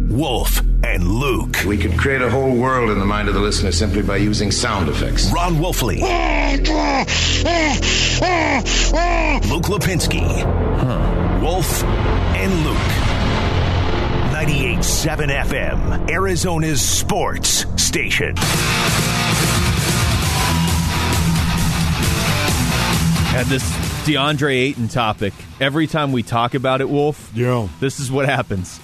Wolf and Luke. We could create a whole world in the mind of the listener simply by using sound effects. Ron Wolfley. Luke Lipinski. Wolf and Luke. 98.7 FM, Arizona's sports station. Had this DeAndre Ayton topic. Every time we talk about it, Wolf, this is what happens.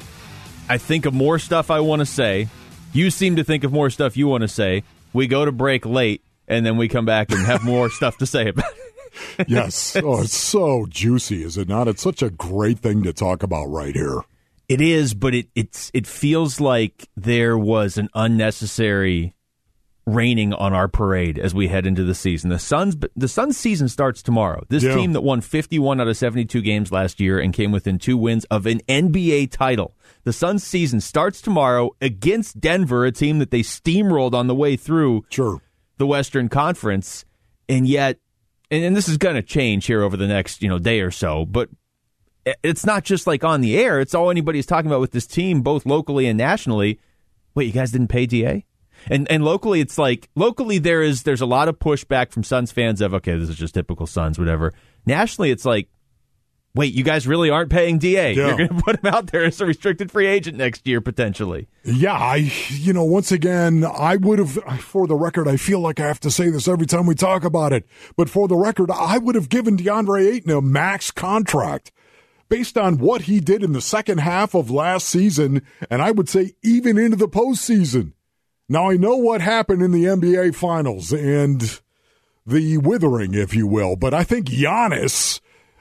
I think of more stuff I want to say. You seem to think of more stuff you want to say. We go to break late, and then we come back and have more stuff to say about it. Yes. Oh, it's so juicy, is it not? It's such a great thing to talk about right here. It is, but it feels like there was an unnecessary raining on our parade as we head into the season. The Suns' season starts tomorrow. This team that won 51 out of 72 games last year and came within 2 wins of an NBA title. The Suns' season starts tomorrow against Denver, a team that they steamrolled on the way through the Western Conference. And yet, and this is going to change here over the next day or so, but it's not just like on the air. It's all anybody's talking about with this team, both locally and nationally. Wait, you guys didn't pay DA? And locally, it's like, there's a lot of pushback from Suns fans of, okay, this is just typical Suns, whatever. Nationally, it's like, wait, you guys really aren't paying DA. You're going to put him out there as a restricted free agent next year, potentially. Yeah, once again, I would have, for the record, I feel like I have to say this every time we talk about it, but for the record, I would have given DeAndre Ayton a max contract based on what he did in the second half of last season, and I would say even into the postseason. Now, I know what happened in the NBA Finals and the withering, if you will, but I think Giannis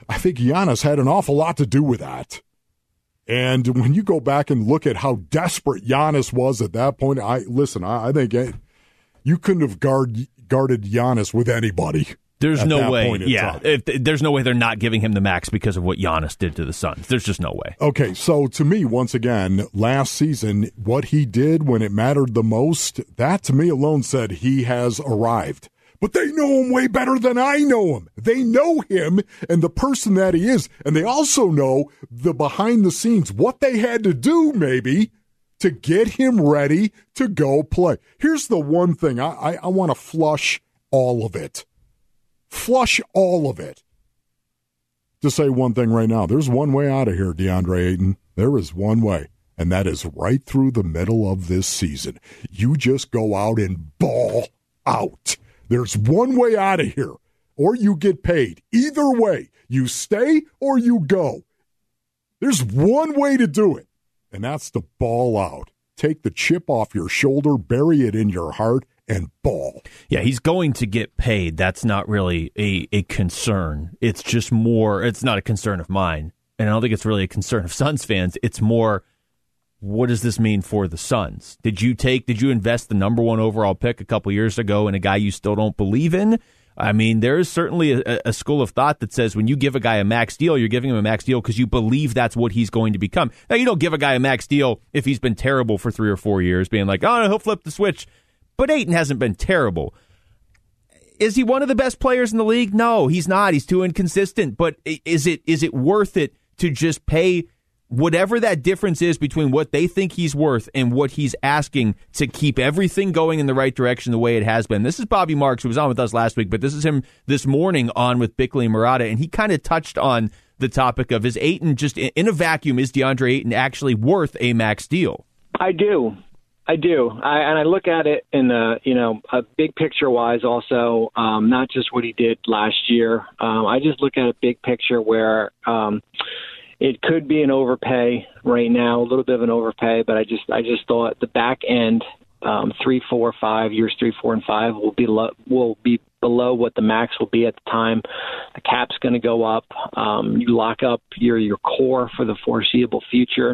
had an awful lot to do with that. And when you go back and look at how desperate Giannis was at that point, I think you couldn't have guarded Giannis with anybody. There's no way. Yeah, there's no way they're not giving him the max because of what Giannis did to the Suns. There's just no way. Okay, so to me, once again, last season, what he did when it mattered the most, that to me alone said he has arrived. But they know him way better than I know him. They know him and the person that he is. And they also know the behind the scenes, what they had to do maybe to get him ready to go play. Here's the one thing. I want to flush all of it. Flush all of it. To say one thing right now, there's one way out of here, DeAndre Ayton. There is one way, and that is right through the middle of this season. You just go out and ball out. There's one way out of here, or you get paid. Either way, you stay or you go. There's one way to do it, and that's to ball out. Take the chip off your shoulder, bury it in your heart, and ball. Yeah, he's going to get paid. That's not really a concern. It's just more, it's not a concern of mine. And I don't think it's really a concern of Suns fans. It's more, what does this mean for the Suns? Did you invest the number 1 overall pick a couple years ago in a guy you still don't believe in? I mean, there is certainly a school of thought that says when you give a guy a max deal, you're giving him a max deal because you believe that's what he's going to become. Now, you don't give a guy a max deal if he's been terrible for 3 or 4 years, being like, oh, no, he'll flip the switch. But Ayton hasn't been terrible. Is he one of the best players in the league? No, he's not. He's too inconsistent. But is it worth it to just pay whatever that difference is between what they think he's worth and what he's asking to keep everything going in the right direction the way it has been? This is Bobby Marks, who was on with us last week, but this is him this morning on with Bickley and Murata, and he kind of touched on the topic of, is Ayton just in a vacuum, is DeAndre Ayton actually worth a max deal? I do. And I look at it in a big picture wise also, not just what he did last year. I just look at a big picture where it could be an overpay right now, a little bit of an overpay, but I just thought the back end, 3, 4, 5 years, 3, 4, and 5 will be below what the max will be at the time. The cap's going to go up. You lock up your core for the foreseeable future.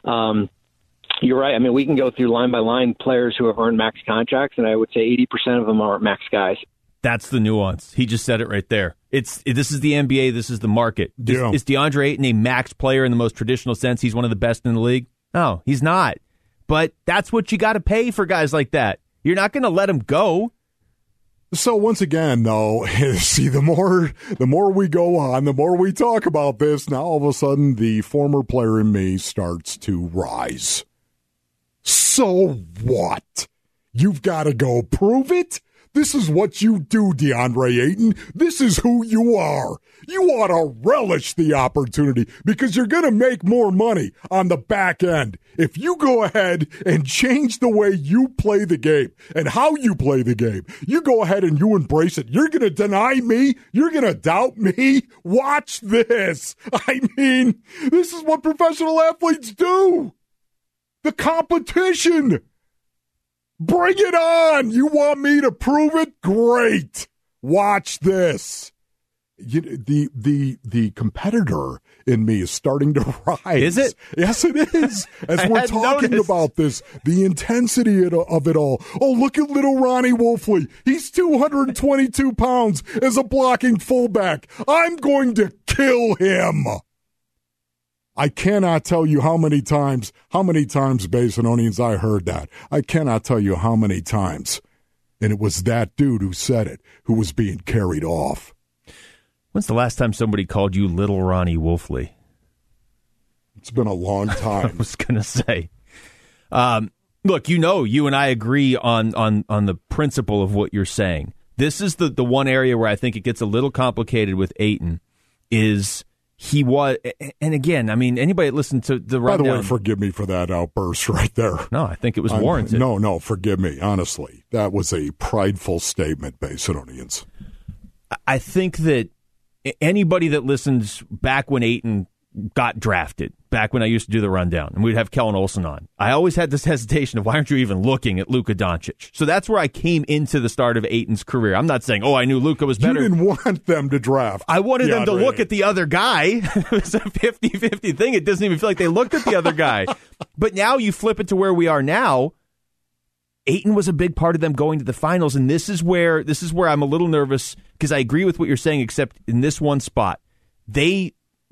You're right. I mean, we can go through line-by-line players who have earned max contracts, and I would say 80% of them are max guys. That's the nuance. He just said it right there. This is the NBA. This is the market. Is DeAndre Ayton a max player in the most traditional sense? He's one of the best in the league? No, he's not. But that's what you got to pay for guys like that. You're not going to let him go. So once again, though, see, the more we go on, the more we talk about this, now all of a sudden the former player in me starts to rise. So what? You've got to go prove it? This is what you do, DeAndre Ayton. This is who you are. You ought to relish the opportunity because you're going to make more money on the back end if you go ahead and change the way you play the game and how you play the game. You go ahead and you embrace it. You're going to deny me? You're going to doubt me? Watch this. I mean, this is what professional athletes do. The competition. Bring it on. You want me to prove it? Great. Watch this. The competitor in me is starting to rise. Is it? Yes, it is. As we're talking about this, the intensity of it all. Oh, look at little Ronnie Wolfley. He's 222 pounds as a blocking fullback. I'm going to kill him. I cannot tell you how many times, Basinonians, I heard that. I cannot tell you how many times. And it was that dude who said it, who was being carried off. When's the last time somebody called you Little Ronnie Wolfley? It's been a long time. I was going to say. Look, you and I agree on the principle of what you're saying. This is the one area where I think it gets a little complicated with Ayton is he was, and again, I mean, anybody that listened to the rundown. By the way, forgive me for that outburst right there. No, I think it was warranted. No, forgive me. Honestly, that was a prideful statement, Basinonians. I think that anybody that listens back when Ayton got drafted, back when I used to do the rundown, and we'd have Kellen Olson on, I always had this hesitation of why aren't you even looking at Luka Doncic? So that's where I came into the start of Ayton's career. I'm not saying, I knew Luka was better. You didn't want them to draft. I wanted them to look at the other guy. It was a 50-50 thing. It doesn't even feel like they looked at the other guy. But now you flip it to where we are now. Ayton was a big part of them going to the finals, and this is where I'm a little nervous because I agree with what you're saying, except in this one spot. They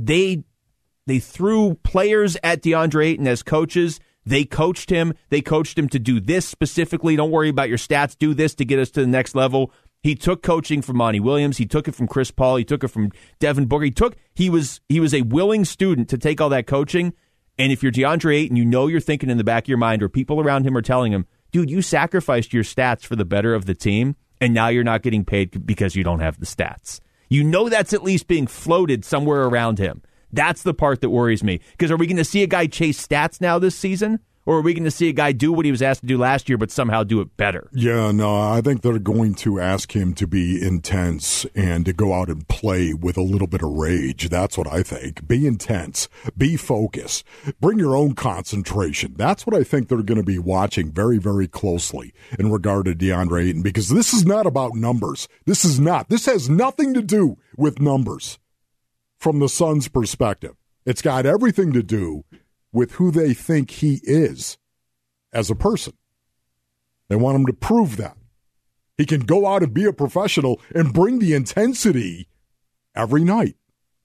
threw players at DeAndre Ayton as coaches. They coached him. They coached him to do this specifically. Don't worry about your stats. Do this to get us to the next level. He took coaching from Monty Williams. He took it from Chris Paul. He took it from Devin Booker. He was a willing student to take all that coaching. And if you're DeAndre Ayton, you're thinking in the back of your mind, or people around him are telling him, dude, you sacrificed your stats for the better of the team, and now you're not getting paid because you don't have the stats. That's at least being floated somewhere around him. That's the part that worries me. Because are we going to see a guy chase stats now this season? Or are we going to see a guy do what he was asked to do last year but somehow do it better? Yeah, no, I think they're going to ask him to be intense and to go out and play with a little bit of rage. That's what I think. Be intense. Be focused. Bring your own concentration. That's what I think they're going to be watching very, very closely in regard to DeAndre Ayton, because this is not about numbers. This is not. This has nothing to do with numbers from the Suns' perspective. It's got everything to do with who they think he is as a person. They want him to prove that. He can go out and be a professional and bring the intensity every night.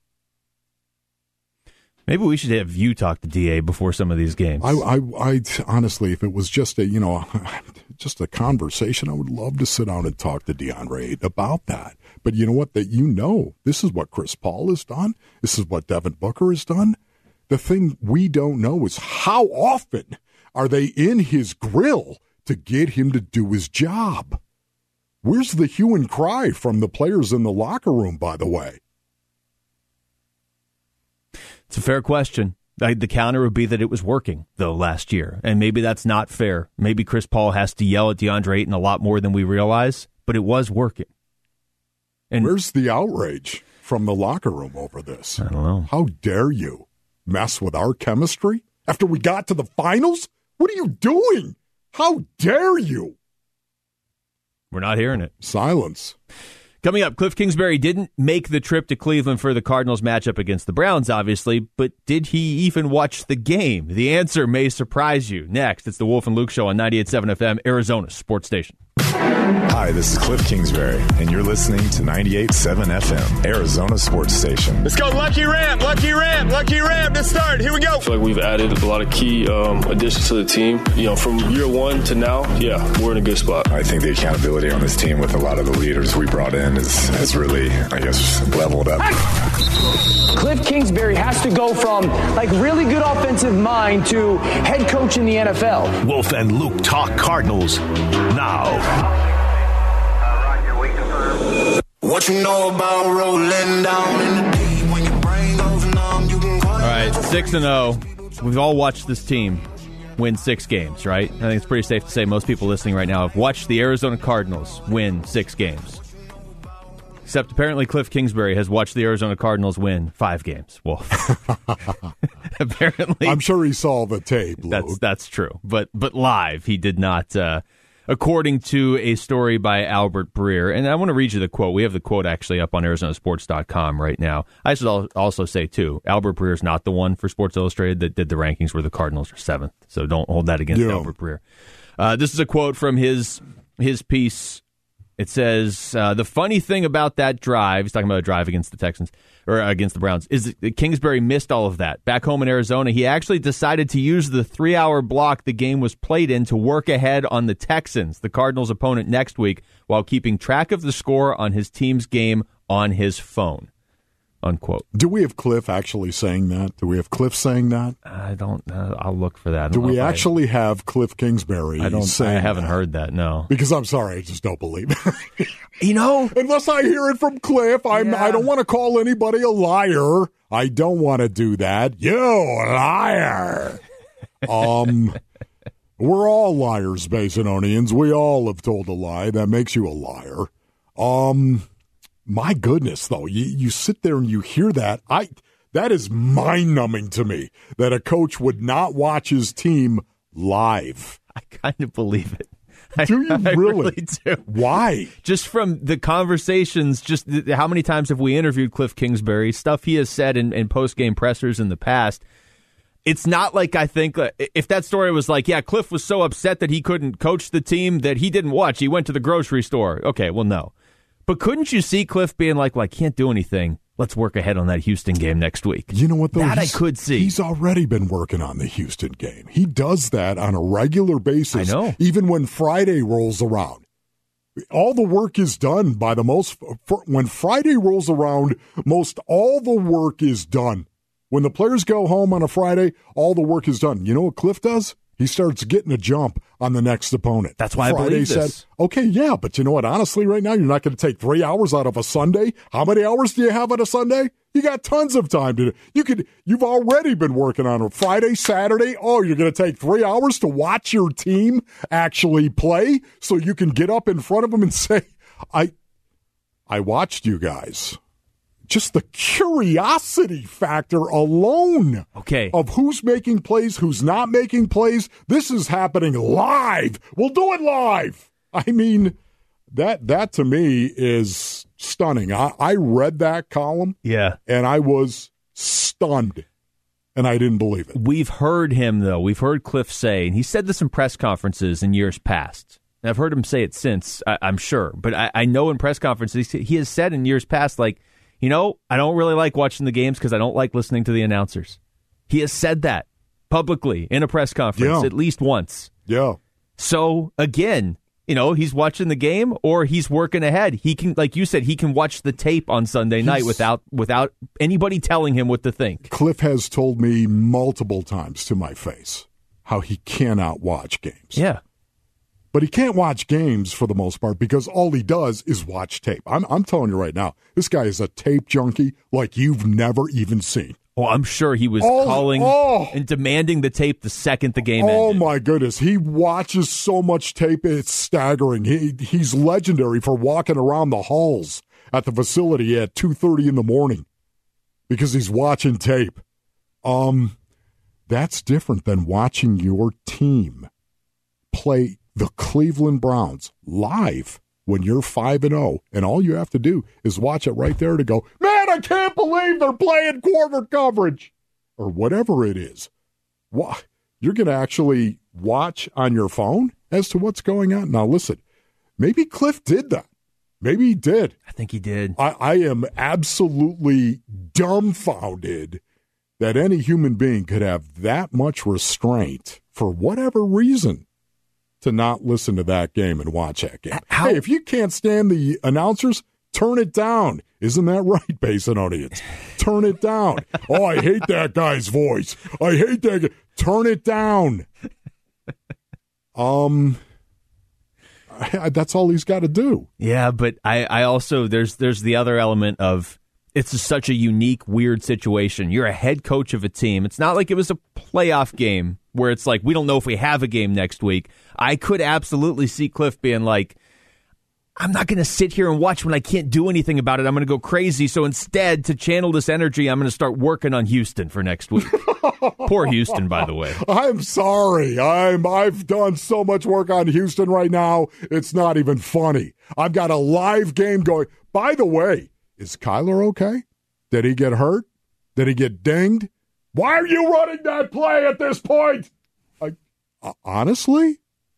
Maybe we should have you talk to DA before some of these games. I honestly, if it was just a conversation, I would love to sit down and talk to DeAndre Ayton about that. But you know what? This is what Chris Paul has done. This is what Devin Booker has done. The thing we don't know is how often are they in his grill to get him to do his job. Where's the hue and cry from the players in the locker room, by the way? It's a fair question. The counter would be that it was working, though, last year. And maybe that's not fair. Maybe Chris Paul has to yell at DeAndre Ayton a lot more than we realize, but it was working. And where's the outrage from the locker room over this? I don't know. How dare you mess with our chemistry after we got to the finals? What are you doing? How dare you? We're not hearing it. Silence. Coming up, Cliff Kingsbury didn't make the trip to Cleveland for the Cardinals matchup against the Browns, obviously, but did he even watch the game? The answer may surprise you. Next, it's the Wolf and Luke Show on 98.7 FM, Arizona Sports Station. Hi, this is Cliff Kingsbury, and you're listening to 98.7 FM, Arizona Sports Station. Let's go, Lucky Ramp to start. Here we go. I feel like we've added a lot of key additions to the team. From year one to now, we're in a good spot. I think the accountability on this team with a lot of the leaders we brought in has really, leveled up. Cliff Kingsbury has to go from really good offensive mind to head coach in the NFL. Wolf and Luke talk Cardinals now. What you know about rolling down in the deep when your brain goes numb, you can call. All right, 6-0. We've all watched this team win 6 games, right? I think it's pretty safe to say most people listening right now have watched the Arizona Cardinals win 6 games. Except apparently Cliff Kingsbury has watched the Arizona Cardinals win 5 games. Well, apparently. I'm sure he saw the tape, Luke. That's true. But live, he did not, according to a story by Albert Breer. And I want to read you the quote. We have the quote actually up on ArizonaSports.com right now. I should also say, too, Albert Breer is not the one for Sports Illustrated that did the rankings where the Cardinals are 7th. So don't hold that against Albert Breer. This is a quote from his piece. It says, the funny thing about that drive, he's talking about a drive against the Texans, or against the Browns, is that Kingsbury missed all of that. Back home in Arizona, he actually decided to use the 3-hour block the game was played in to work ahead on the Texans, the Cardinals' opponent next week, while keeping track of the score on his team's game on his phone. Unquote. Do we have Cliff actually saying that? Do we have Cliff saying that? I don't know. I'll look for that. Do we actually have Cliff Kingsbury saying I haven't heard that, no. Because I'm sorry, I just don't believe it. Unless I hear it from Cliff, I don't want to call anybody a liar. I don't want to do that. You liar. We're all liars, Basinonians. We all have told a lie. That makes you a liar. My goodness, though, you sit there and you hear that. That is mind-numbing to me, that a coach would not watch his team live. I kind of believe it. Do you really? I really do. Why? Just from the conversations, how many times have we interviewed Cliff Kingsbury, stuff he has said in post-game pressers in the past. It's not like I think if that story was like, yeah, Cliff was so upset that he couldn't coach the team that he didn't watch. He went to the grocery store. Okay, well, no. But couldn't you see Cliff being like, well, I can't do anything. Let's work ahead on that Houston game next week. You know what, though? That I could see. He's already been working on the Houston game. He does that on a regular basis. I know. Even when Friday rolls around. All the work is done by when Friday rolls around, most all the work is done. When the players go home on a Friday, all the work is done. You know what Cliff does? He starts getting a jump on the next opponent. That's why Friday I believe this. Said, okay, yeah, but you know what? Honestly, right now, you're not going to take 3 hours out of a Sunday. How many hours do you have on a Sunday? You got tons of time to do. You've already been working on a Friday, Saturday. Oh, you're going to take 3 hours to watch your team actually play so you can get up in front of them and say, I watched you guys. Just the curiosity factor alone of who's making plays, who's not making plays. This is happening live. We'll do it live. I mean, that to me is stunning. I read that column, and I was stunned, and I didn't believe it. We've heard him, though. We've heard Cliff say, and he said this in press conferences in years past. And I've heard him say it since, I'm sure. But I know in press conferences, he has said in years past, like, you know, I don't really like watching the games because I don't like listening to the announcers. He has said that publicly in a press conference at least once. Yeah. So, again, you know, he's watching the game or he's working ahead. He can, like you said, he can watch the tape on Sunday night without anybody telling him what to think. Cliff has told me multiple times to my face how he cannot watch games. Yeah. But he can't watch games for the most part because all he does is watch tape. I'm telling you right now, this guy is a tape junkie like you've never even seen. Oh, I'm sure he was calling and demanding the tape the second the game ended. Oh, my goodness. He watches so much tape, it's staggering. He's legendary for walking around the halls at the facility at 2:30 in the morning because he's watching tape. That's different than watching your team play the Cleveland Browns live when you're 5-0, and all you have to do is watch it right there to go, man, I can't believe they're playing quarter coverage, or whatever it is. What? You're going to actually watch on your phone as to what's going on? Now, listen, maybe Cliff did that. Maybe he did. I think he did. I am absolutely dumbfounded that any human being could have that much restraint for whatever reason to not listen to that game and watch that game. Hey, if you can't stand the announcers, turn it down. Isn't that right, Basinonians? Turn it down. Oh, I hate that guy's voice. I hate that guy. Turn it down. That's all he's got to do. Yeah, but I also, there's the other element of it's such a unique, weird situation. You're a head coach of a team. It's not like it was a playoff game where it's like, we don't know if we have a game next week. I could absolutely see Cliff being like, I'm not going to sit here and watch when I can't do anything about it. I'm going to go crazy. So instead, to channel this energy, I'm going to start working on Houston for next week. Poor Houston, by the way. I'm sorry. I've done so much work on Houston right now. It's not even funny. I've got a live game going. By the way, is Kyler okay? Did he get hurt? Did he get dinged? Why are you running that play at this point? Honestly,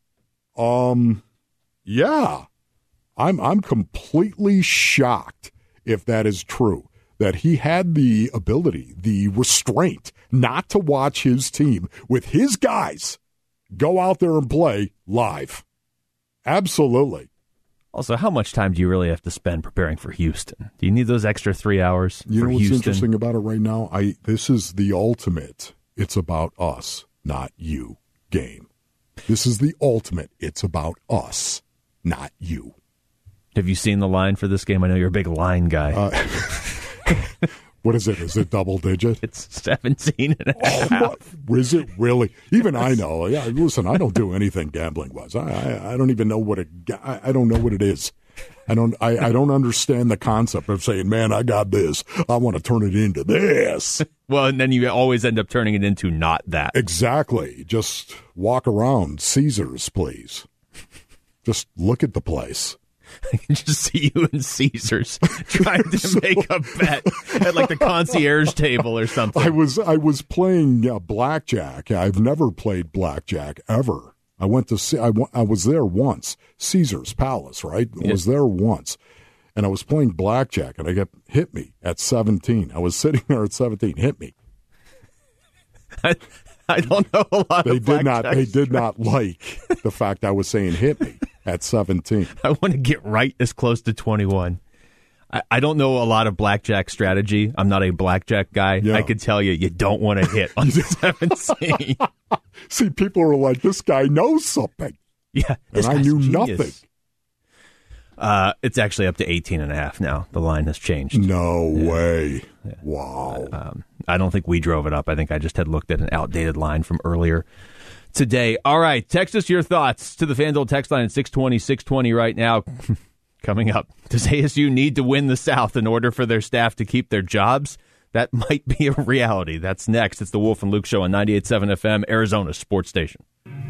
yeah. I'm completely shocked if that is true, that he had the ability, the restraint not to watch his team with his guys go out there and play live. Absolutely. Also, how much time do you really have to spend preparing for Houston? Do you need those extra 3 hours You for know what's Houston? interesting about it right now? This is the ultimate, it's about us, not you game. This is the ultimate, it's about us, not you. Have you seen the line for this game? I know you're a big line guy. What is it? Is it double digit? It's 17 and a half. Oh, is it really? Even I know. Yeah, listen, I don't do anything gambling-wise. I don't even know what I don't know what it is. I don't understand the concept of saying, man, I got this. I want to turn it into this. Well, and then you always end up turning it into not that. Exactly. Just walk around. Caesars, please. Just look at the place. I can just see you in Caesars trying to make a bet at like the concierge table or something. I was playing blackjack. I've never played blackjack ever. I went to see. I was there once. Caesar's Palace, right? I was there once, and I was playing blackjack, and I got hit me at 17. I was sitting there at 17. Hit me. I don't know a lot of blackjack. They did not like the fact I was saying hit me at 17. I want to get right as close to 21. I don't know a lot of blackjack strategy. I'm not a blackjack guy. Yeah. I could tell you don't want to hit on 17. See, people are like, this guy knows something. Yeah. And I knew nothing. It's actually up to 18.5 now. The line has changed. No way. Yeah. Wow. I don't think we drove it up. I think I just had looked at an outdated line from earlier today. All right. Text us your thoughts to the FanDuel text line at 620 right now. Coming up, does ASU need to win the South in order for their staff to keep their jobs? That might be a reality. That's next. It's the Wolf and Luke Show on 98.7 FM, Arizona Sports Station.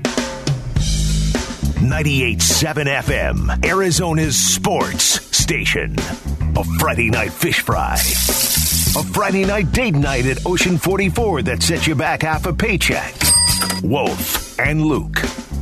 98.7 FM, Arizona's sports station. A Friday night fish fry. A Friday night date night at Ocean 44 that sets you back half a paycheck. Wolf and Luke.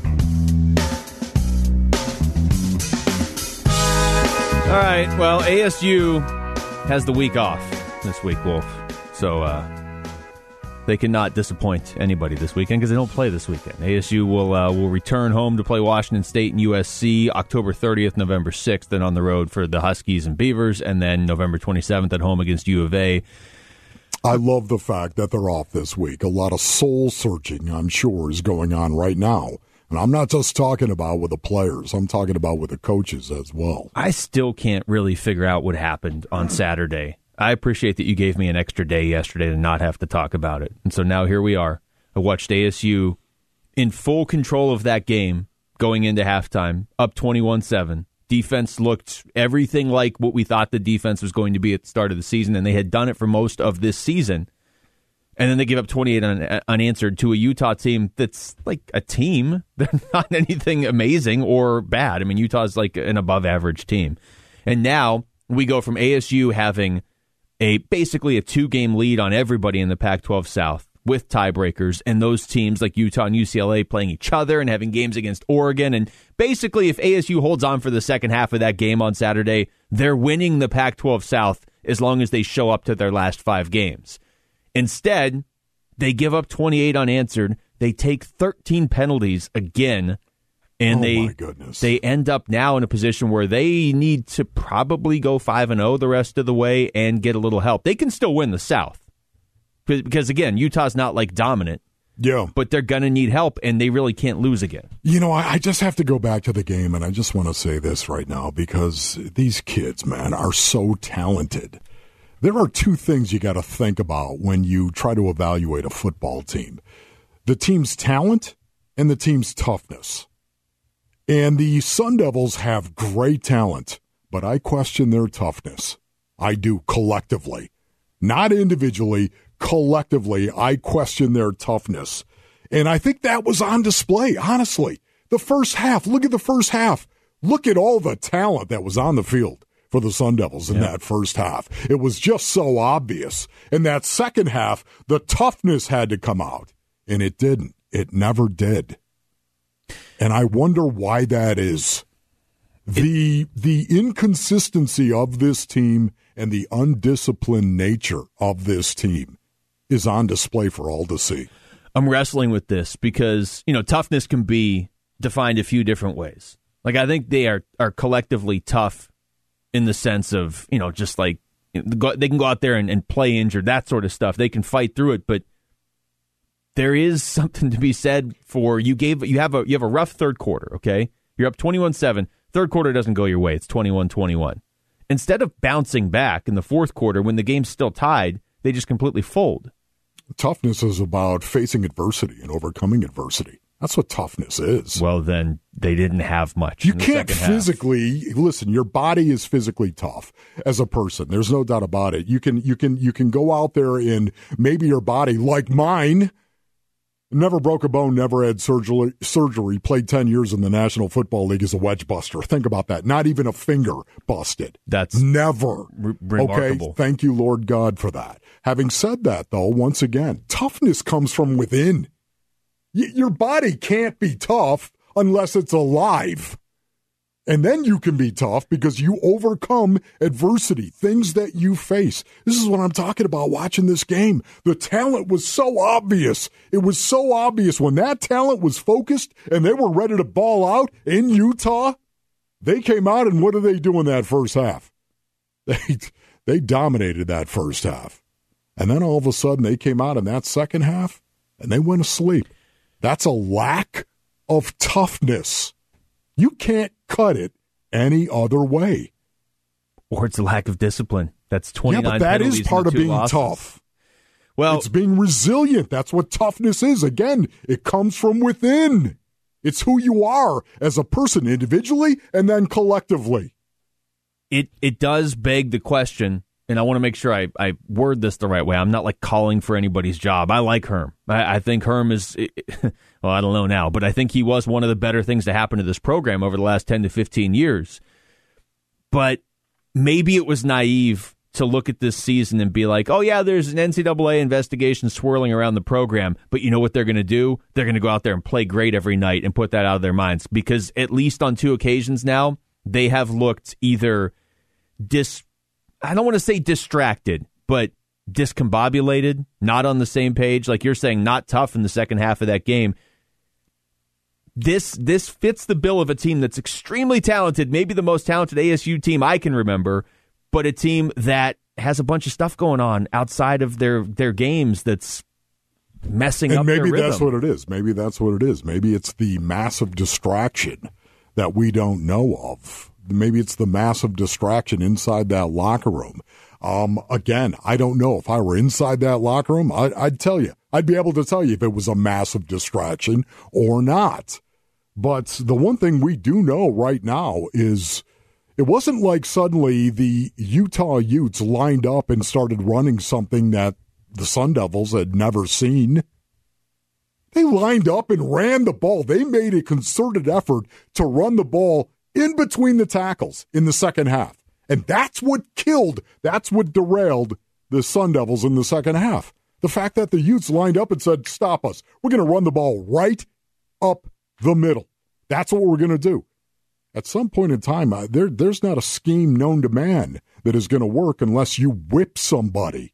All right, well, ASU has the week off this week, Wolf. So they cannot disappoint anybody this weekend because they don't play this weekend. ASU will return home to play Washington State and USC October 30th, November 6th, then on the road for the Huskies and Beavers, and then November 27th at home against U of A. I love the fact that they're off this week. A lot of soul-searching, I'm sure, is going on right now. And I'm not just talking about with the players. I'm talking about with the coaches as well. I still can't really figure out what happened on Saturday. I appreciate that you gave me an extra day yesterday to not have to talk about it. And so now here we are. I watched ASU in full control of that game going into halftime, up 21-7. Defense looked everything like what we thought the defense was going to be at the start of the season, and they had done it for most of this season. And then they give up 28 unanswered to a Utah team that's like a team. They're not anything amazing or bad. I mean, Utah's like an above-average team. And now we go from ASU having basically a 2-game lead on everybody in the Pac-12 South with tiebreakers, and those teams like Utah and UCLA playing each other and having games against Oregon. And basically, if ASU holds on for the second half of that game on Saturday, they're winning the Pac-12 South as long as they show up to their last 5 games. Instead, they give up 28 unanswered. They take 13 penalties again, And my goodness. They end up now in a position where they need to probably go 5-0 the rest of the way and get a little help. They can still win the South because again, Utah's not like dominant. Yeah. But they're going to need help, and they really can't lose again. I just have to go back to the game, and I just want to say this right now because these kids, man, are so talented. There are two things you got to think about when you try to evaluate a football team. The team's talent and the team's toughness. And the Sun Devils have great talent, but I question their toughness. I do collectively. Not individually, collectively, I question their toughness. And I think that was on display, honestly. The first half, look at the first half. Look at all the talent that was on the field for the Sun Devils in that first half. It was just so obvious. In that second half, the toughness had to come out, and it didn't. It never did. And I wonder why that is. The inconsistency of this team and the undisciplined nature of this team is on display for all to see. I'm wrestling with this because, toughness can be defined a few different ways. Like, I think they are collectively tough in the sense of, just like they can go out there and play injured, that sort of stuff. They can fight through it, but there is something to be said for you have a rough third quarter, okay? You're up 21-7. Third quarter doesn't go your way. It's 21-21. Instead of bouncing back in the fourth quarter when the game's still tied, they just completely fold. Toughness is about facing adversity and overcoming adversity. That's what toughness is. Well, then they didn't have much. You can't physically listen. Your body is physically tough as a person. There's no doubt about it. You can go out there and maybe your body, like mine, never broke a bone, never had surgery, played 10 years in the National Football League as a wedge buster. Think about that. Not even a finger busted. That's never. Remarkable. Okay, thank you, Lord God, for that. Having said that, though, once again, toughness comes from within. Your body can't be tough unless it's alive. And then you can be tough because you overcome adversity, things that you face. This is what I'm talking about watching this game. The talent was so obvious. It was so obvious when that talent was focused and they were ready to ball out in Utah. They came out, and what did they do in that first half? They dominated that first half. And then all of a sudden they came out in that second half and they went asleep. That's a lack of toughness. You can't cut it any other way. Or it's a lack of discipline. That's 29 penalties. Yeah, but that is part of being losses. tough. Well, it's being resilient. That's what toughness is. Again, it comes from within. It's who you are as a person individually and then collectively. It does beg the question, and I want to make sure I word this the right way. I'm not like calling for anybody's job. I like Herm. I think Herm is, well, I don't know now, but I think he was one of the better things to happen to this program over the last 10 to 15 years. But maybe it was naive to look at this season and be like, oh, yeah, there's an NCAA investigation swirling around the program, but you know what they're going to do? They're going to go out there and play great every night and put that out of their minds, because at least on 2 occasions now, they have looked either I don't want to say distracted, but discombobulated, not on the same page. Like you're saying, not tough in the second half of that game. This fits the bill of a team that's extremely talented, maybe the most talented ASU team I can remember, but a team that has a bunch of stuff going on outside of their games that's messing up their rhythm. Maybe that's what it is. Maybe that's what it is. Maybe it's the massive distraction that we don't know of. Maybe it's the massive distraction inside that locker room. Again, I don't know. If I were inside that locker room, I'd tell you. I'd be able to tell you if it was a massive distraction or not. But the one thing we do know right now is it wasn't like suddenly the Utah Utes lined up and started running something that the Sun Devils had never seen. They lined up and ran the ball. They made a concerted effort to run the ball in between the tackles in the second half. And that's what derailed the Sun Devils in the second half. The fact that the Utes lined up and said, stop us. We're going to run the ball right up the middle. That's what we're going to do. At some point in time, there's not a scheme known to man that is going to work unless you whip somebody.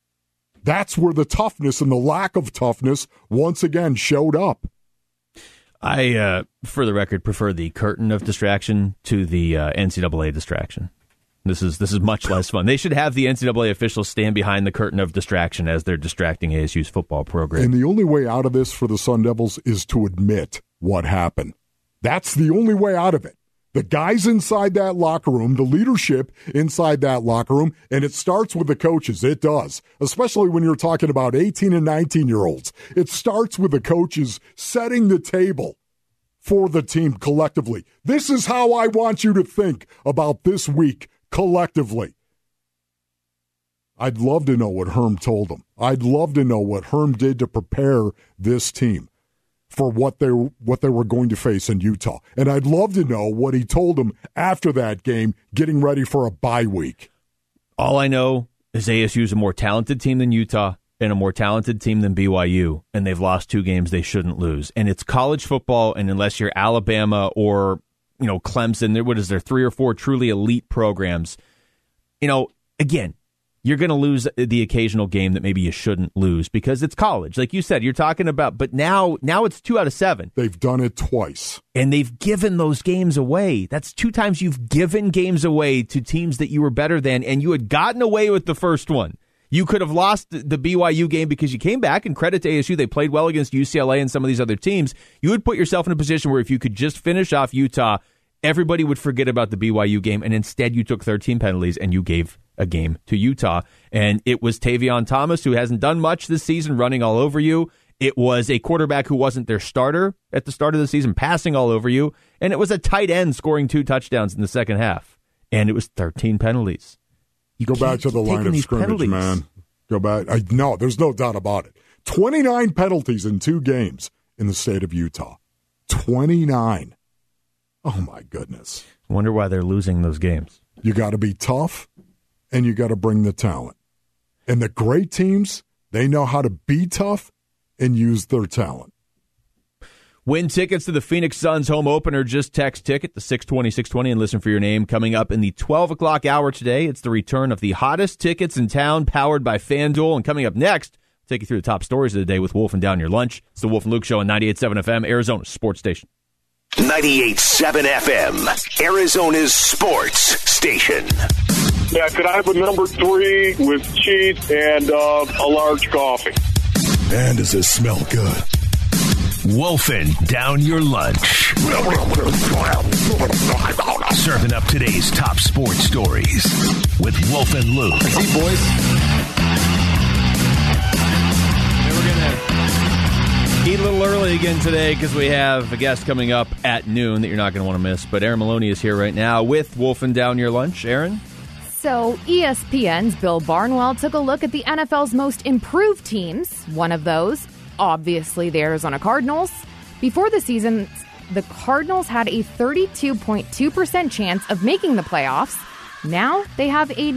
That's where the toughness and the lack of toughness once again showed up. I, for the record, prefer the curtain of distraction to the NCAA distraction. This is much less fun. They should have the NCAA officials stand behind the curtain of distraction as they're distracting ASU's football program. And the only way out of this for the Sun Devils is to admit what happened. That's the only way out of it. The guys inside that locker room, the leadership inside that locker room, and it starts with the coaches. It does, especially when you're talking about 18 and 19-year-olds. It starts with the coaches setting the table for the team collectively. This is how I want you to think about this week collectively. I'd love to know what Herm told them. I'd love to know what Herm did to prepare this team for what they were going to face in Utah. And I'd love to know what he told them after that game, getting ready for a bye week. All I know is ASU is a more talented team than Utah and a more talented team than BYU, and they've lost 2 games they shouldn't lose. And it's college football, and unless you're Alabama or Clemson, what is there, 3 or 4 truly elite programs, again, you're going to lose the occasional game that maybe you shouldn't lose because it's college. Like you said, you're talking about, but now it's 2 out of 7. They've done it twice. And they've given those games away. That's 2 times you've given games away to teams that you were better than, and you had gotten away with the first one. You could have lost the BYU game because you came back, and credit to ASU, they played well against UCLA and some of these other teams. You would put yourself in a position where if you could just finish off Utah, everybody would forget about the BYU game, and instead you took 13 penalties and you gave a game to Utah. And it was Tavion Thomas, who hasn't done much this season, running all over you. It was a quarterback who wasn't their starter at the start of the season, passing all over you. And it was a tight end scoring 2 touchdowns in the second half. And it was 13 penalties. You go back to the line of scrimmage, penalties. Man. Go back. No, there's no doubt about it. 29 penalties in 2 games in the state of Utah. 29. Oh, my goodness. I wonder why they're losing those games. You got to be tough, and you got to bring the talent. And the great teams, they know how to be tough and use their talent. Win tickets to the Phoenix Suns home opener. Just text ticket to 620-620 and listen for your name. Coming up in the 12 o'clock hour today, it's the return of the hottest tickets in town, powered by FanDuel. And coming up next, I'll take you through the top stories of the day with Wolf and Down Your Lunch. It's the Wolf and Luke Show on 98.7 FM, Arizona's sports station. 98.7 FM, Arizona's sports station. Yeah, could I have a number 3 with cheese and a large coffee? Man, does this smell good. Wolfing down your lunch. Serving up today's top sports stories with Wolf and Luke. See, boys. We're going to eat a little early again today because we have a guest coming up at noon that you're not going to want to miss. But Aaron Maloney is here right now with Wolfing Down Your Lunch. Aaron? So ESPN's Bill Barnwell took a look at the NFL's most improved teams. One of those, obviously, the Arizona Cardinals. Before the season, the Cardinals had a 32.2% chance of making the playoffs. Now they have a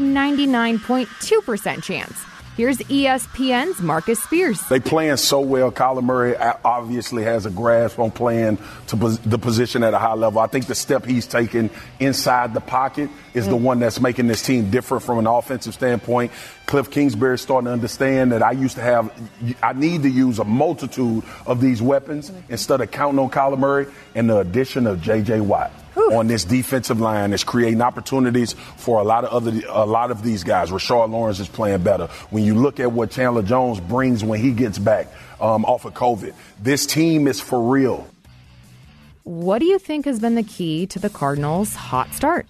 99.2% chance. Here's ESPN's Marcus Spears. They playing so well. Kyler Murray obviously has a grasp on playing to the position at a high level. I think the step he's taken inside the pocket is the one that's making this team different from an offensive standpoint. Cliff Kingsbury is starting to understand that I need to use a multitude of these weapons instead of counting on Kyler Murray, and the addition of J.J. Watt on this defensive line is creating opportunities for a lot of these guys. Rashard Lawrence is playing better. When you look at what Chandler Jones brings when he gets back off of COVID, this team is for real. What do you think has been the key to the Cardinals' hot start?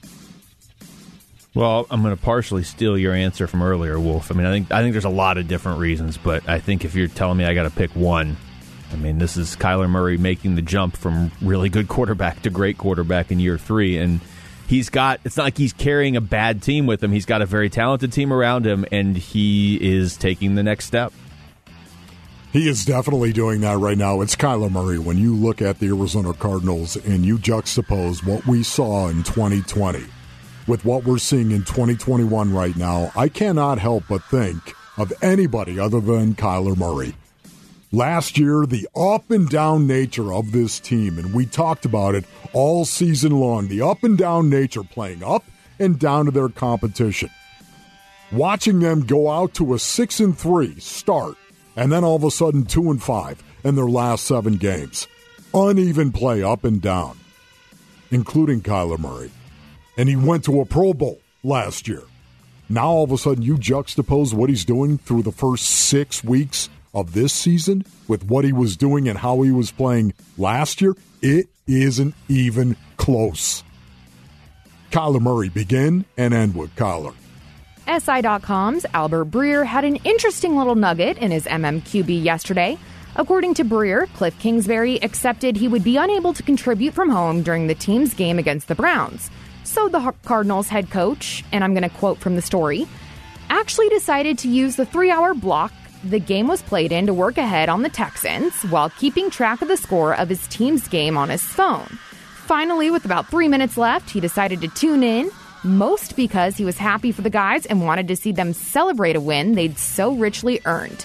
Well, I'm going to partially steal your answer from earlier, Wolf. I mean, I think there's a lot of different reasons, but I think if you're telling me I got to pick one, I mean, this is Kyler Murray making the jump from really good quarterback to great quarterback in year 3, and it's not like he's carrying a bad team with him. He's got a very talented team around him, and he is taking the next step. He is definitely doing that right now. It's Kyler Murray. When you look at the Arizona Cardinals and you juxtapose what we saw in 2020 with what we're seeing in 2021 right now, I cannot help but think of anybody other than Kyler Murray. Last year, the up and down nature of this team, and we talked about it all season long, the up and down nature, playing up and down to their competition. Watching them go out to a 6-3 start, and then all of a sudden 2-5 in their last 7 games. uneven play up and down, including Kyler Murray. And he went to a Pro Bowl last year. Now all of a sudden you juxtapose what he's doing through the first 6 weeks of this season with what he was doing and how he was playing last year. It isn't even close. Kyler Murray, begin and end with Kyler. SI.com's Albert Breer had an interesting little nugget in his MMQB yesterday. According to Breer, Cliff Kingsbury accepted he would be unable to contribute from home during the team's game against the Browns. So the Cardinals head coach, and I'm going to quote from the story, actually decided to use the 3-hour block the game was played in to work ahead on the Texans while keeping track of the score of his team's game on his phone. Finally, with about 3 minutes left, he decided to tune in, most because he was happy for the guys and wanted to see them celebrate a win they'd so richly earned.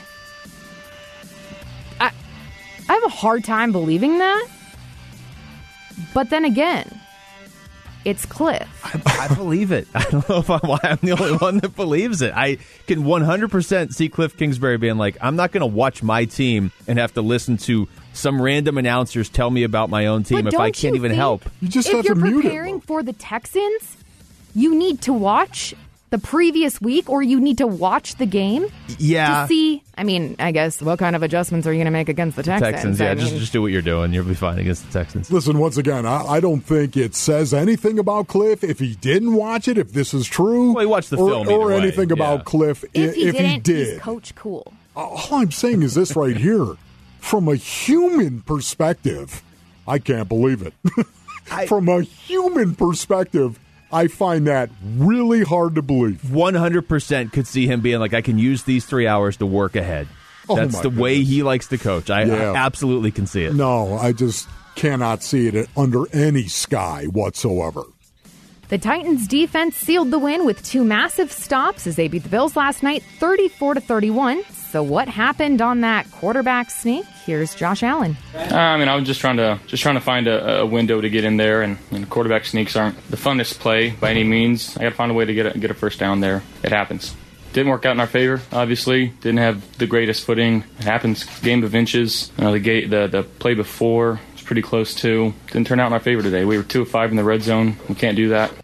I have a hard time believing that. But then again, it's Cliff. I believe it. I don't know why I'm the only one that believes it. I can 100% see Cliff Kingsbury being like, I'm not going to watch my team and have to listen to some random announcers tell me about my own team if I can't even help. You just have if you're to mute preparing it. For the Texans, you need to watch the previous week, or you need to watch the game to see, I guess, what kind of adjustments are you going to make against the Texans? Just do what you're doing. You'll be fine against the Texans. Listen, once again, I don't think it says anything about Cliff if he didn't watch it, if this is true. Well, he watched the film or either way. anything about Cliff if he did. He's Coach Cool. All I'm saying is this right here. From a human perspective, I can't believe it. From a human perspective, I find that really hard to believe. 100% could see him being like, I can use these 3 hours to work ahead. That's the way he likes to coach. I absolutely can see it. No, I just cannot see it under any sky whatsoever. The Titans' defense sealed the win with 2 massive stops as they beat the Bills last night, 34-31. So what happened on that quarterback sneak? Here's Josh Allen. I was just trying to find a window to get in there, and quarterback sneaks aren't the funnest play by any means. I got to find a way to get a first down there. It happens. Didn't work out in our favor, obviously. Didn't have the greatest footing. It happens. Game of inches. The play before was pretty close too. Didn't turn out in our favor today. We were 2 of 5 in the red zone. We can't do that.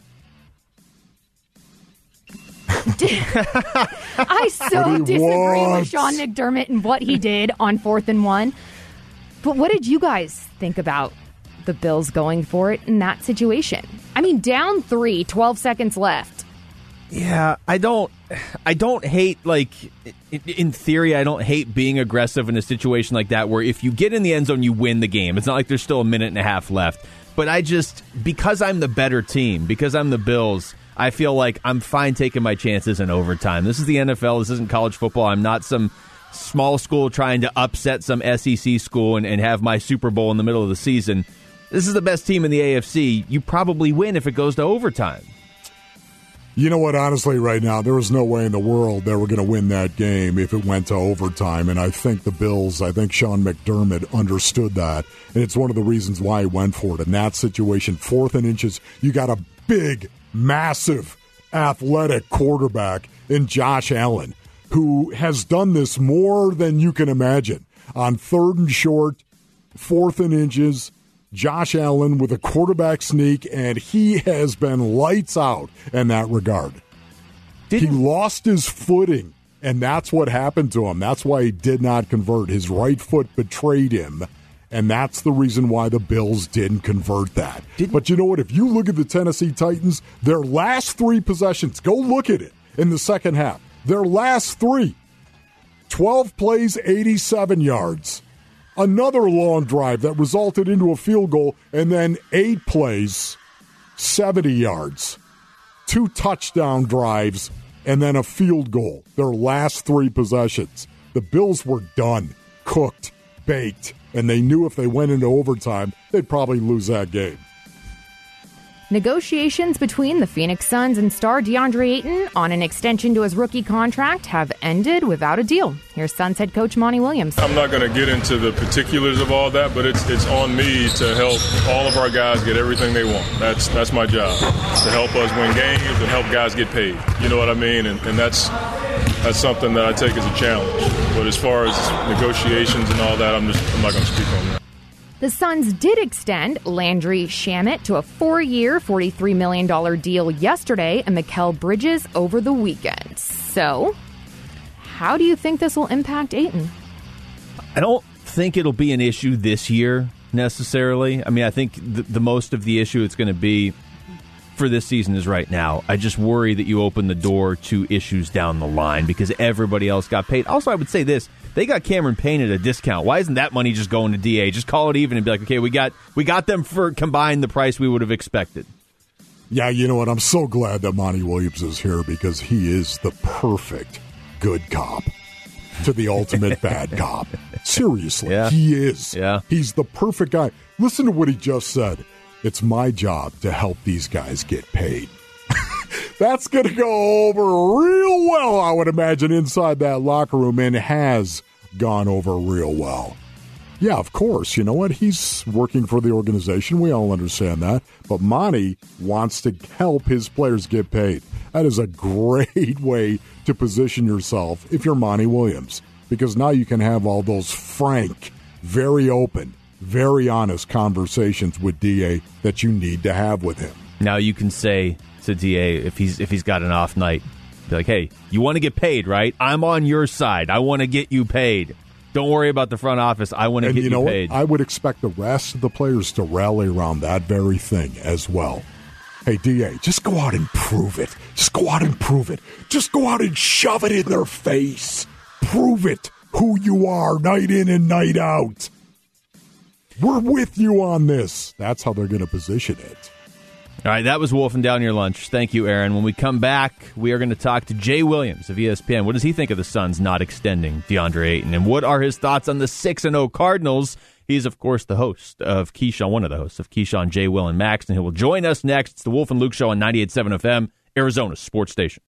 I so disagree with Sean McDermott and what he did on 4th and 1. But what did you guys think about the Bills going for it in that situation? Down 3, 12 seconds left. Yeah, I don't hate, in theory, I don't hate being aggressive in a situation like that where if you get in the end zone, you win the game. It's not like there's still a minute and a half left. But because I'm the better team, because I'm the Bills, I feel like I'm fine taking my chances in overtime. This is the NFL. This isn't college football. I'm not some small school trying to upset some SEC school and have my Super Bowl in the middle of the season. This is the best team in the AFC. You probably win if it goes to overtime. You know what? Honestly, right now, there was no way in the world they were going to win that game if it went to overtime. And I think the Bills, Sean McDermott understood that. And it's one of the reasons why he went for it. In that situation, 4th and inches, you got a big, massive, athletic quarterback in Josh Allen, who has done this more than you can imagine. On 3rd and short, 4th and inches, Josh Allen with a quarterback sneak, and he has been lights out in that regard. He lost his footing, and that's what happened to him. That's why he did not convert. His right foot betrayed him. And that's the reason why the Bills didn't convert that. But you know what? If you look at the Tennessee Titans, their last 3 possessions, go look at it in the second half. Their last 3, 12 plays, 87 yards. Another long drive that resulted into a field goal, and then 8 plays, 70 yards. 2 touchdown drives, and then a field goal. Their last 3 possessions. The Bills were done, cooked, baked. And they knew if they went into overtime, they'd probably lose that game. Negotiations between the Phoenix Suns and star DeAndre Ayton on an extension to his rookie contract have ended without a deal. Here's Suns head coach Monty Williams. I'm not going to get into the particulars of all that, but it's on me to help all of our guys get everything they want. That's my job, to help us win games and help guys get paid. You know what I mean? And that's something that I take as a challenge. But as far as negotiations and all that, I'm not going to speak on that. The Suns did extend Landry Shamet to a 4-year, $43 million deal yesterday and Mikal Bridges over the weekend. So, how do you think this will impact Ayton? I don't think it'll be an issue this year necessarily. I mean, I think the most of the issue it's going to be for this season is right now. I just worry that you open the door to issues down the line because everybody else got paid. Also, I would say this. They got Cameron Payne at a discount. Why isn't that money just going to DA? Just call it even and be like, okay, we got them for combined the price we would have expected. Yeah, you know what? I'm so glad that Monty Williams is here because he is the perfect good cop to the ultimate bad cop. Seriously, he is. Yeah. He's the perfect guy. Listen to what he just said. It's my job to help these guys get paid. That's going to go over real well, I would imagine, inside that locker room, and has gone over real well. Yeah, of course. You know what? He's working for the organization. We all understand that. But Monty wants to help his players get paid. That is a great way to position yourself if you're Monty Williams, because now you can have all those frank, very open, very honest conversations with DA that you need to have with him. Now you can say to DA, if he's got an off night, be like, hey, you want to get paid, right? I'm on your side. I want to get you paid. Don't worry about the front office. I want to get you paid. What? I would expect the rest of the players to rally around that very thing as well. Hey, DA, just go out and prove it. Just go out and prove it. Just go out and shove it in their face. Prove it who you are night in and night out. We're with you on this. That's how they're going to position it. All right, that was Wolfing Down Your Lunch. Thank you, Aaron. When we come back, we are going to talk to Jay Williams of ESPN. What does he think of the Suns not extending DeAndre Ayton? And what are his thoughts on the 6-0 Cardinals? He's, of course, the host of Keyshawn, one of the hosts of Keyshawn, J. Will, and Max, and he will join us next. It's the Wolf and Luke Show on 98.7 FM, Arizona's sports station.